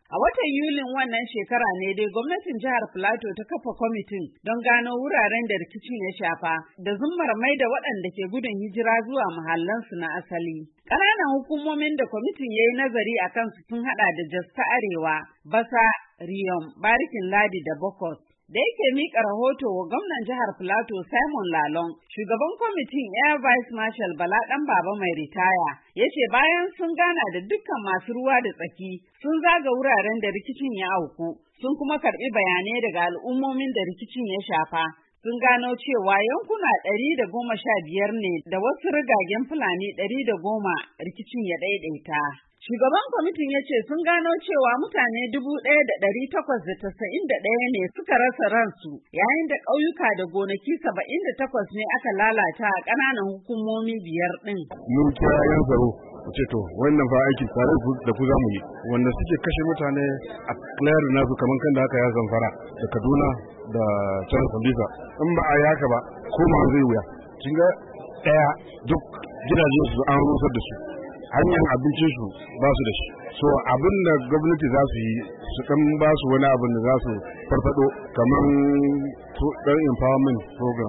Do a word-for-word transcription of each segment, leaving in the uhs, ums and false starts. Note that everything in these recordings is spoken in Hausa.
A watan Yulin wannan shekara ne dai gwamnatin jihar Filato ta kafa kwamitin don gano wuraren da rikicin ya shafa da zummar mai da waɗanda ke gudun hijira zuwa mahallansu na asali. Ƙananan hukumomin da kwamitin ya yi nazari a kansu sun haɗa da Jos ta Arewa, Basa, Riyom, Barikin Ladi da Bokos. Da yake miƙa rahoto wa gwamnan jihar Filato Simon Lalong, shugaban kwamitin Air Vice Marshal Bala ɗan Baba mai ritaya, ya ce bayan sun gana da dukkan masu ruwa da tsaki, sun zaga wuraren da rikicin ya auku, sun kuma karɓi bayanai daga al'ummomin da rikicin ya shafa. Sun gano cewa yankuna ɗari da goma sha biyar ne da wasu rigagen Fulani ɗari da goma rikicin ya ɗaiɗaita. Shugaban kwamitin ya ce sun gano cewa mutane dubu ɗaya da ɗari takwas da tasa'in da ɗaya ne suka rasa ransu, yayin da ƙauyuka da gonaki saba'in da takwas ne aka lalata a ƙananan hukumomi biyar ɗin. Mun kira yan tsaro ce to wannan fa aiki tare da ku za mu yi, wanda suke kashe mutane a clear nasu kamar kan da aka ya Zamfara da Kaduna da can Sambisa. In ba a yi haka ba koma zai wuya. Kin ga ɗaya duk gidajen su an rusar da su. Hanyar abincin su ba su da shi. So abin da gwamnati za su yi su kan ba su wani abin da za su farfado kamar dan empowerment program.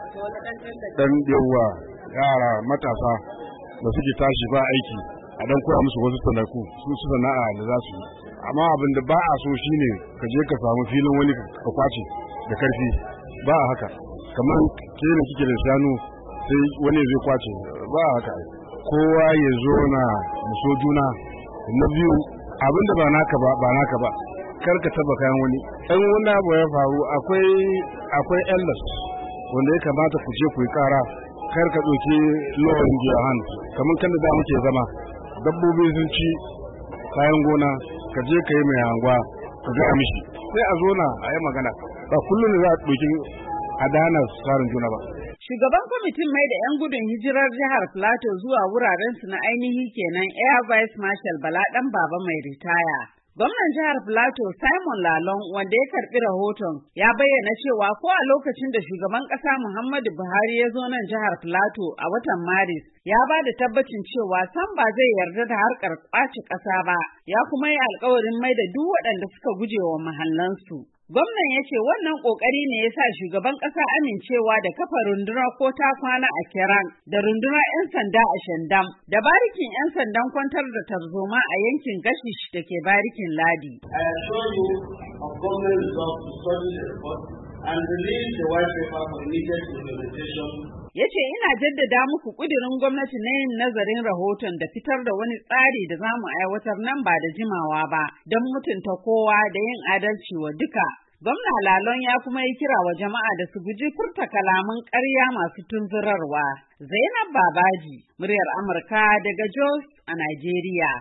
Dan yawa yara matasa da suke tashi ba aiki a dan koya musu wasu sanaku su su sana'a da za su yi. Amma abin da ba a so shine ka je ka samu filin wani ka kwace da karfi, ba a haka. Kamar ke ne kike da shanu sai wani zai kwace, ba a haka. Kowa ya zo na muso juna. Na biyu abin da ba naka ba ba naka ba, kar ka taba kayan wani. Dan wani abu ya faru akwai akwai elders wanda ya kamata ku je ku yi kara, kar ka ɗauki law in your hand. Kamar kan da muke zama dabbobi sun ci kayan gona, ka je ka yi mai hangwa ka ga mishi sai a zo na a yi magana, ba kullum za a ɗauki adana tsarin juna ba. Shugaban kwamitin mai da 'yan gudun hijirar jihar Filato zuwa wurarensu na ainihi kenan Air Vice Marshal Bala ɗan Baba mai ritaya. Gwamnan jihar Filato Simon Lalong, wanda ya karɓi rahoton, ya bayyana cewa ko a lokacin da shugaban ƙasa Muhammadu Buhari ya zo nan jihar Filato a watan Maris, ya ba da tabbacin cewa sam ba zai yarda da harkar ƙwace ƙasa ba, ya kuma yi alƙawarin mai da duk waɗanda suka guje wa mahallansu. Gwamnan ya ce wannan ƙoƙari ne ya sa shugaban ƙasa amincewa da kafa rundunar ko ta kwana a Kiran da rundunar 'yan sanda a Shandam da barikin 'yan sandan kwantar da tarzoma a yankin Gashish da ke barikin Ladi. I assure you of government resolve to study the report and release the white paper for immediate implementation. Ya ce ina jaddada muku ƙudurin gwamnati na yin nazarin rahoton da fitar da wani tsari da za mu aiwatar nan ba da jimawa ba don mutunta kowa da yin adalci wa duka. Gwamna Lalong ya kuma yi kira wa jama'a da su guji furta kalaman ƙarya masu tunzurarwa. Zainab Babaji, muryar Amurka daga Jos a Najeriya.